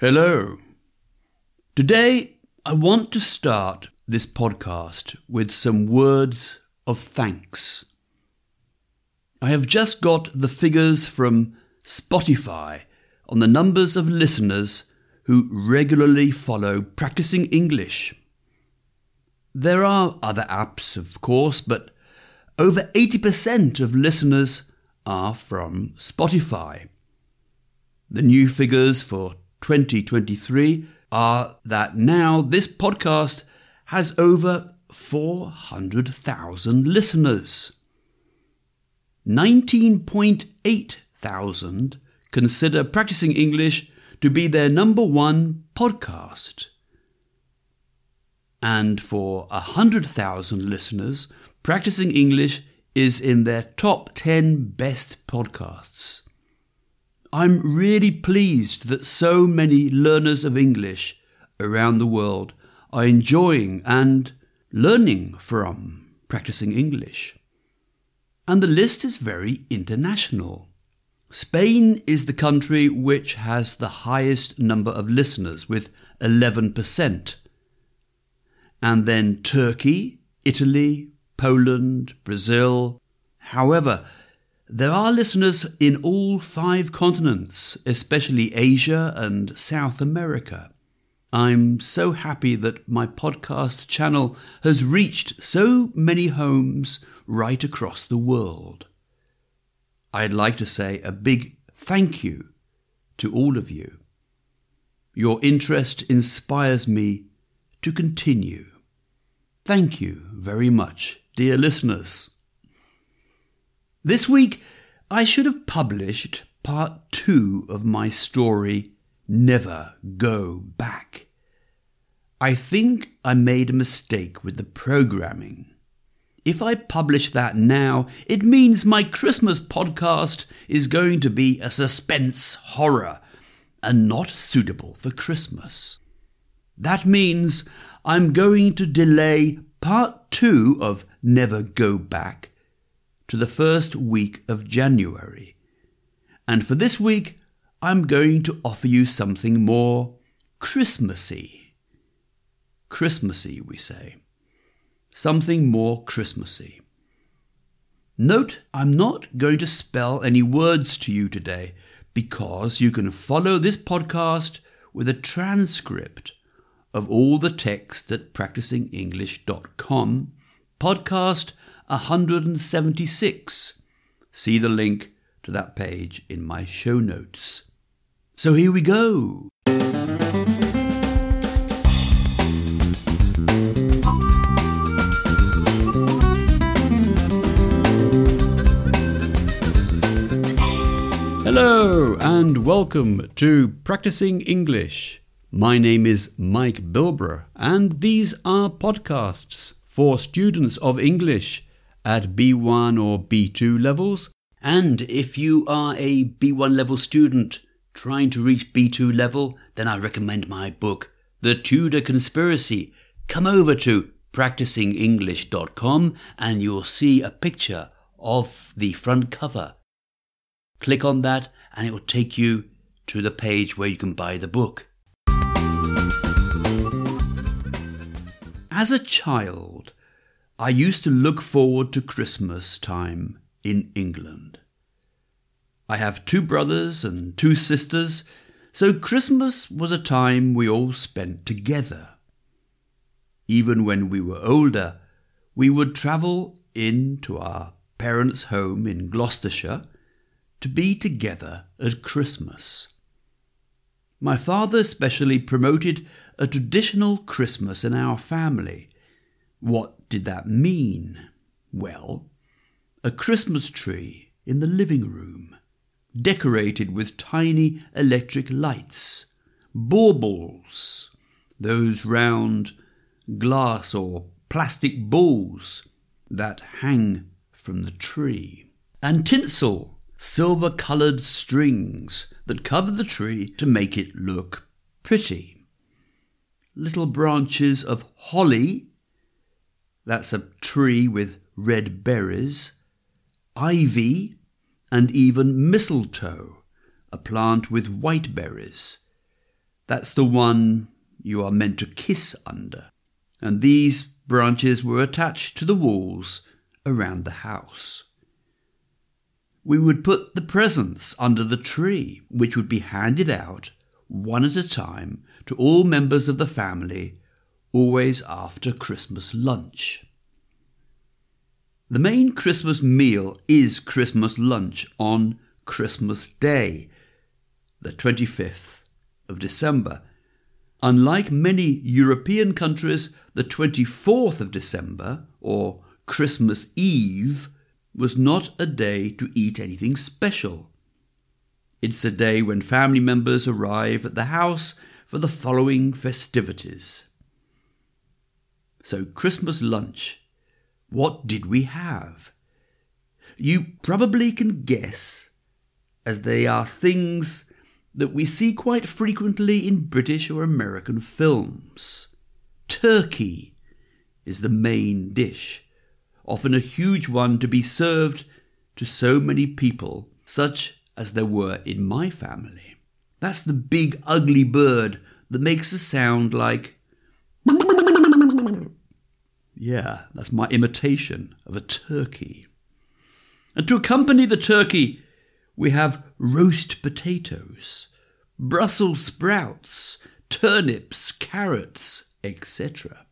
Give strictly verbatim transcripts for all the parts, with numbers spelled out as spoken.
Hello. Today, I want to start this podcast with some words of thanks. I have just got the figures from Spotify on the numbers of listeners who regularly follow Practicing English. There are other apps, of course, but over eighty percent of listeners are from Spotify. The new figures for twenty twenty-three are that now this podcast has over four hundred thousand listeners. nineteen point eight thousand consider Practicing English to be their number one podcast. And for one hundred thousand listeners, Practicing English is in their top ten best podcasts. I'm really pleased that so many learners of English around the world are enjoying and learning from Practicing English. And the list is very international. Spain is the country which has the highest number of listeners, with eleven percent. And then Turkey, Italy, Poland, Brazil. However, there are listeners in all five continents, especially Asia and South America. I'm so happy that my podcast channel has reached so many homes right across the world. I'd like to say a big thank you to all of you. Your interest inspires me to continue. Thank you very much, dear listeners. This week, I should have published part two of my story, Never Go Back. I think I made a mistake with the programming. If I publish that now, it means my Christmas podcast is going to be a suspense horror and not suitable for Christmas. That means I'm going to delay part two of Never Go Back to the first week of January. And for this week, I'm going to offer you something more Christmassy. Christmassy, we say. Something more Christmassy. Note, I'm not going to spell any words to you today because you can follow this podcast with a transcript of all the text at practicing english dot com, podcast one hundred seventy-six. See the link to that page in my show notes. So here we go. Hello and welcome to Practicing English. My name is Mike Bilbrough and these are podcasts for students of English at B one or B two levels. And if you are a B one level student trying to reach B two level, then I recommend my book, The Tudor Conspiracy. Come over to practicing english dot com and you'll see a picture of the front cover. Click on that and it will take you to the page where you can buy the book. As a child, I used to look forward to Christmas time in England. I have two brothers and two sisters, so Christmas was a time we all spent together. Even when we were older, we would travel in to our parents' home in Gloucestershire to be together at Christmas. My father especially promoted a traditional Christmas in our family. What did that mean? Well, a Christmas tree in the living room, decorated with tiny electric lights, baubles, those round glass or plastic balls that hang from the tree, and tinsel, silver-coloured strings that cover the tree to make it look pretty. Little branches of holly, that's a tree with red berries, ivy, and even mistletoe, a plant with white berries. That's the one you are meant to kiss under. And these branches were attached to the walls around the house. We would put the presents under the tree, which would be handed out one at a time to all members of the family, always after Christmas lunch. The main Christmas meal is Christmas lunch on Christmas Day, the twenty-fifth of December. Unlike many European countries, the twenty-fourth of December, or Christmas Eve, was not a day to eat anything special. It's a day when family members arrive at the house for the following festivities. So, Christmas lunch. What did we have? You probably can guess, as they are things that we see quite frequently in British or American films. Turkey is the main dish, often a huge one to be served to so many people, such as there were in my family. That's the big ugly bird that makes a sound like... Yeah, that's my imitation of a turkey. And to accompany the turkey, we have roast potatoes, Brussels sprouts, turnips, carrots, et cetera.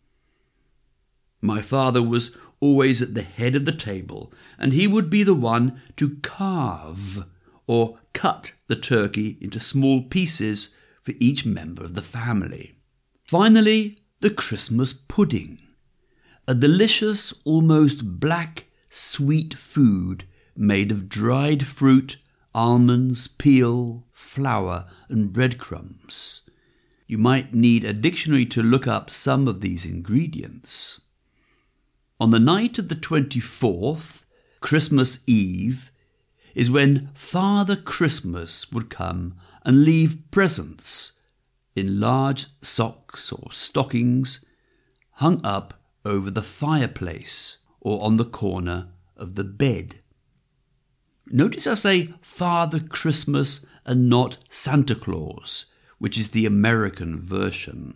My father was always at the head of the table, and he would be the one to carve or cut the turkey into small pieces for each member of the family. Finally, the Christmas pudding, a delicious, almost black, sweet food made of dried fruit, almonds, peel, flour, and breadcrumbs. You might need a dictionary to look up some of these ingredients. On the night of the twenty-fourth, Christmas Eve, is when Father Christmas would come and leave presents in large socks or stockings hung up over the fireplace or on the corner of the bed. Notice I say Father Christmas and not Santa Claus, which is the American version.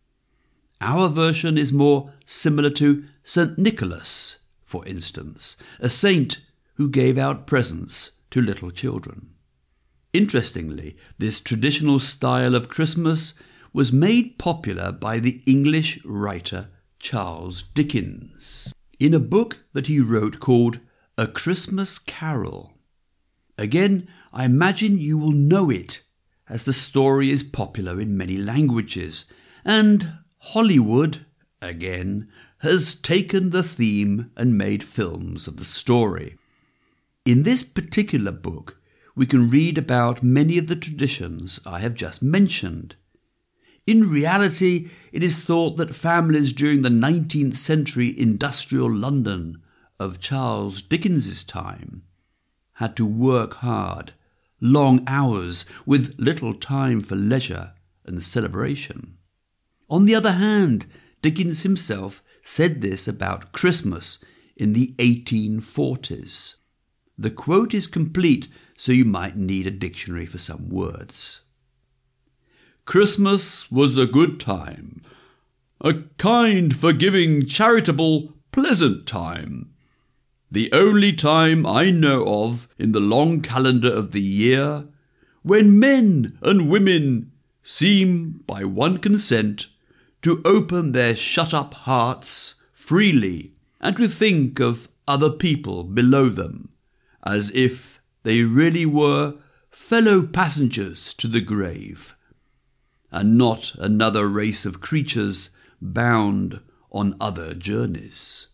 Our version is more similar to Saint Nicholas, for instance, a saint who gave out presents to little children. Interestingly, this traditional style of Christmas was made popular by the English writer Charles Dickens in a book that he wrote called A Christmas Carol. Again, I imagine you will know it, as the story is popular in many languages, and Hollywood, again, has taken the theme and made films of the story. In this particular book, we can read about many of the traditions I have just mentioned. In reality, it is thought that families during the nineteenth century industrial London of Charles Dickens's time had to work hard, long hours, with little time for leisure and celebration. On the other hand, Dickens himself said this about Christmas in the eighteen forties. The quote is complete, so you might need a dictionary for some words. Christmas was a good time, a kind, forgiving, charitable, pleasant time. The only time I know of in the long calendar of the year when men and women seem, by one consent, to open their shut-up hearts freely and to think of other people below them, as if they really were fellow passengers to the grave, and not another race of creatures bound on other journeys.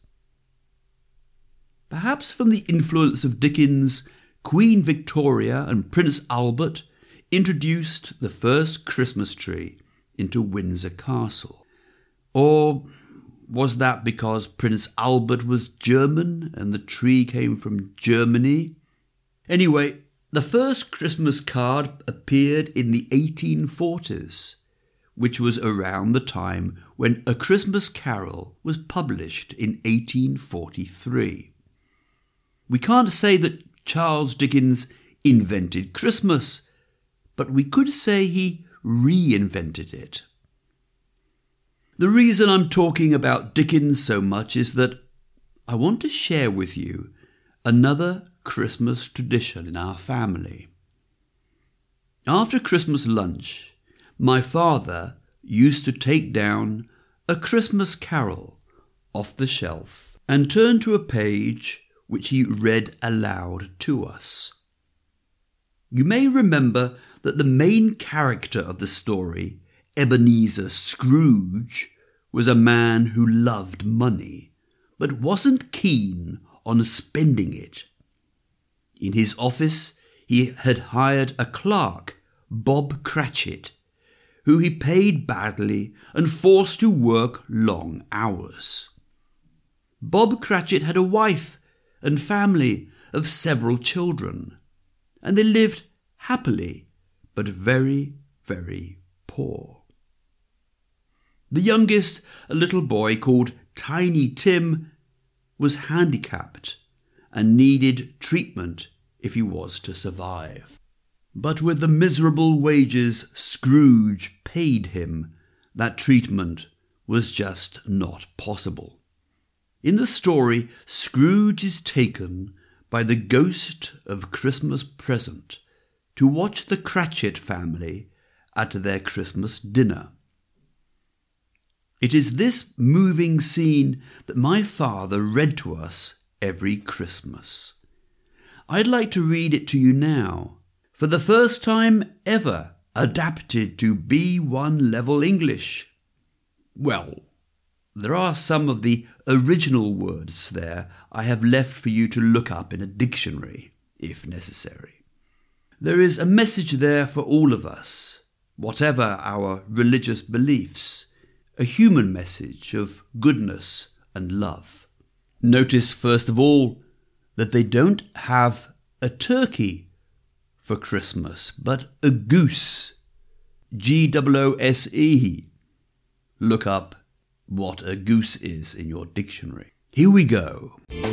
Perhaps from the influence of Dickens, Queen Victoria and Prince Albert introduced the first Christmas tree into Windsor Castle. Or was that because Prince Albert was German and the tree came from Germany? Anyway, the first Christmas card appeared in the eighteen forties, which was around the time when A Christmas Carol was published in eighteen forty-three. We can't say that Charles Dickens invented Christmas, but we could say he reinvented it. The reason I'm talking about Dickens so much is that I want to share with you another Christmas tradition in our family. After Christmas lunch, my father used to take down A Christmas Carol off the shelf and turn to a page which he read aloud to us. You may remember that the main character of the story, Ebenezer Scrooge, was a man who loved money, but wasn't keen on spending it. In his office, he had hired a clerk, Bob Cratchit, who he paid badly and forced to work long hours. Bob Cratchit had a wife and family of several children, and they lived happily but very, very poor. The youngest, a little boy called Tiny Tim, was handicapped and needed treatment if he was to survive. But with the miserable wages Scrooge paid him, that treatment was just not possible. In the story, Scrooge is taken by the ghost of Christmas Present to watch the Cratchit family at their Christmas dinner. It is this moving scene that my father read to us every Christmas. I'd like to read it to you now, for the first time ever adapted to B one level English. Well, there are some of the original words there I have left for you to look up in a dictionary, if necessary. There is a message there for all of us, whatever our religious beliefs, a human message of goodness and love. Notice, first of all, that they don't have a turkey for Christmas, but a goose. G O O S E. Look up what a goose is in your dictionary. Here we go.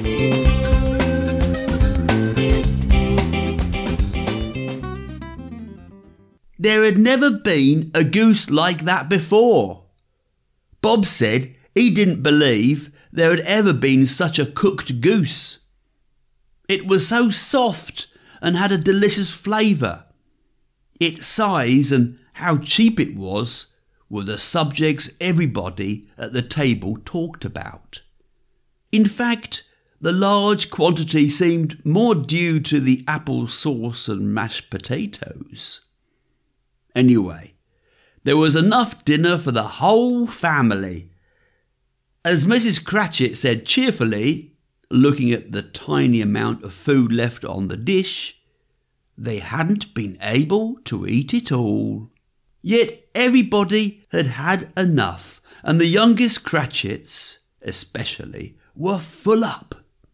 There had never been a goose like that before. Bob said he didn't believe there had ever been such a cooked goose. It was so soft and had a delicious flavour. Its size and how cheap it was were the subjects everybody at the table talked about. In fact, the large quantity seemed more due to the apple sauce and mashed potatoes. Anyway, there was enough dinner for the whole family. As Missus Cratchit said cheerfully, looking at the tiny amount of food left on the dish, they hadn't been able to eat it all. Yet everybody had had enough, and the youngest Cratchits, especially, were full up.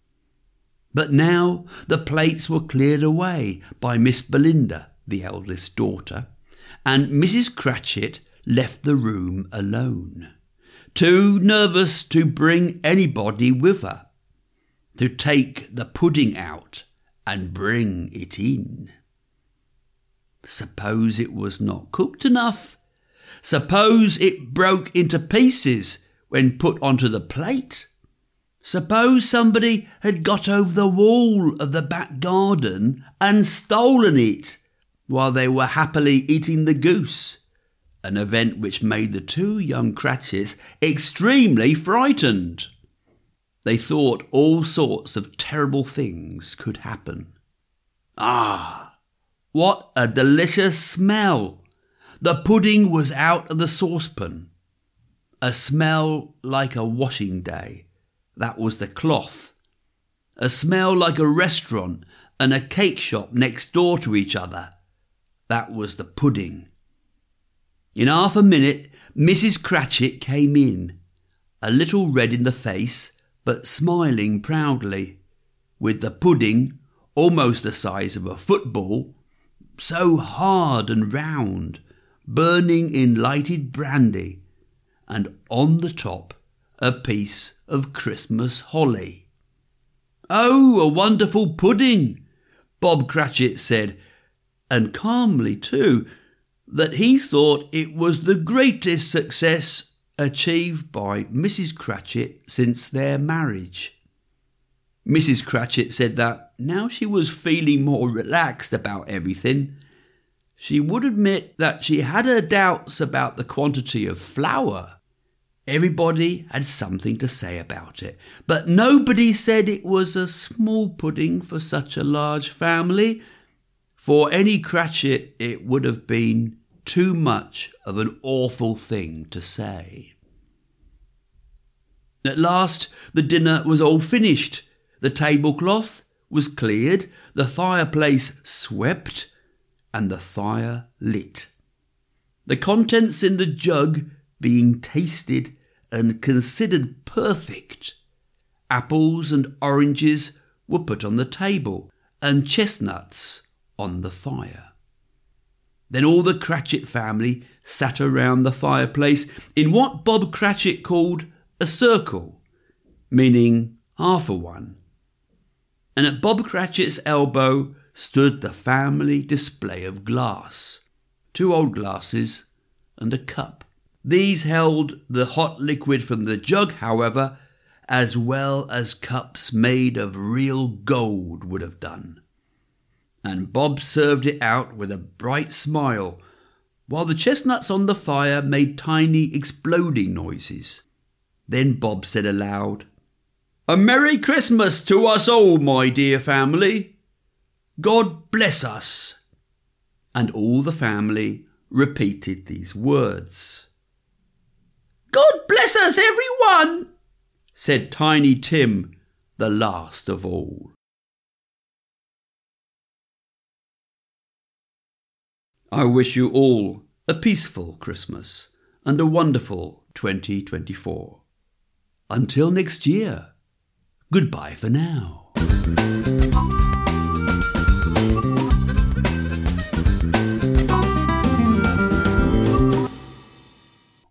But now the plates were cleared away by Miss Belinda, the eldest daughter, and Missus Cratchit left the room alone, too nervous to bring anybody with her, to take the pudding out and bring it in. Suppose it was not cooked enough? Suppose it broke into pieces when put onto the plate? Suppose somebody had got over the wall of the back garden and stolen it while they were happily eating the goose, an event which made the two young Cratchits extremely frightened. They thought all sorts of terrible things could happen. Ah, what a delicious smell! The pudding was out of the saucepan. A smell like a washing day. That was the cloth. A smell like a restaurant and a cake shop next door to each other. That was the pudding. In half a minute, Missus Cratchit came in, a little red in the face, but smiling proudly, with the pudding, almost the size of a football, so hard and round, burning in lighted brandy, and on the top a piece of Christmas holly. "Oh, a wonderful pudding," Bob Cratchit said, and calmly too, that he thought it was the greatest success achieved by Missus Cratchit since their marriage. Missus Cratchit said that now she was feeling more relaxed about everything, she would admit that she had her doubts about the quantity of flour. Everybody had something to say about it, but nobody said it was a small pudding for such a large family. For any Cratchit, it would have been too much of an awful thing to say. At last, the dinner was all finished. The tablecloth was cleared, the fireplace swept, and the fire lit. The contents in the jug being tasted and considered perfect. Apples and oranges were put on the table, and chestnuts on the fire. Then all the Cratchit family sat around the fireplace in what Bob Cratchit called a circle, meaning half a one. And at Bob Cratchit's elbow stood the family display of glass, two old glasses and a cup. These held the hot liquid from the jug, however, as well as cups made of real gold would have done. And Bob served it out with a bright smile, while the chestnuts on the fire made tiny exploding noises. Then Bob said aloud, "A Merry Christmas to us all, my dear family. God bless us." And all the family repeated these words. "God bless us, everyone," said Tiny Tim, the last of all. I wish you all a peaceful Christmas and a wonderful twenty twenty-four. Until next year, goodbye for now.